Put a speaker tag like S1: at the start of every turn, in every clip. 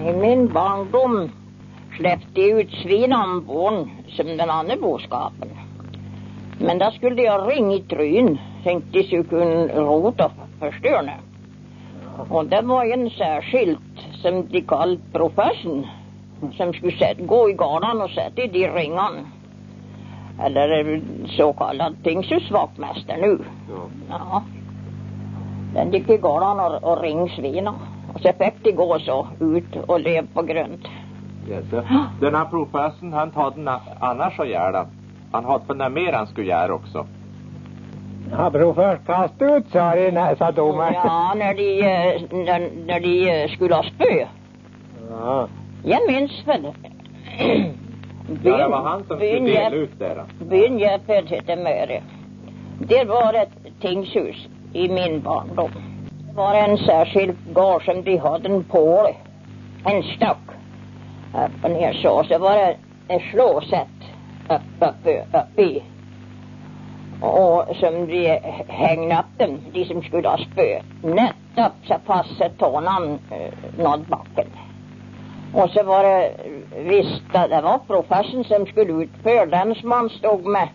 S1: I min barndom släppte jag ut svinambån som den andra boskapen. Men då skulle jag ringa i tryn. Tänkte jag skulle kunna rota förstöra. Och det var en särskilt som de kallade profession. Som skulle gå i garden och sätta i de ringarna. Eller så kallad tingshusvaktmästare nu. Ja. Den gick i garden och ring svina. Och så fick de gå så ut och leva på grund.
S2: Yes. Den här professorn, han hade annars att göra. Han hade för mer han skulle göra också.
S3: Ja, professor kastade ut sa domaren.
S1: Ja, när de skulle ha spö.
S3: Ja.
S1: Jag minns väl.
S2: Ja, det var han som skulle dela ut där.
S1: Byn Jäppet hette Möre. Det var ett tingshus i min barndom. Det var en särskild gård som de hade en pål. En stock. Upp och ner så var det ett slåsätt upp i. Och som de hängde upp dem, de som skulle ha spö. Nätt upp så passade tånan nåd backen. Och så var det visst, det var professorn som skulle utföra den som man stod med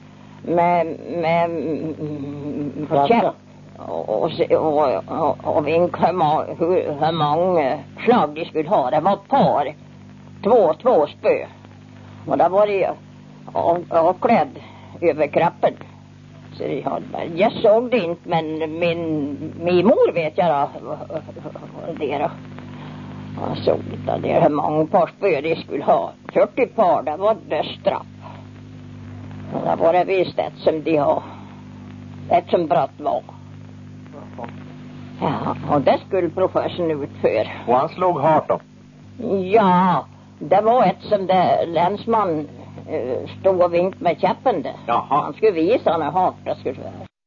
S1: käpp. Och vink hur många slag de skulle ha. Det var par. Två spö. Och där var det avklädd över kroppen. Så jag såg det inte, men min mor vet jag det. Jag såg det hur många par spö de skulle ha. 40 par, det var dödsstraff. Och där var det visst ett som de har. Ett som brott var. Ja, och det skulle professorn utföra.
S2: Och han slog hårt då?
S1: Ja, det var ett som det länsman stod och vinkt med käppen där.
S2: Jaha.
S1: Han skulle visa hur hårt det skulle vara.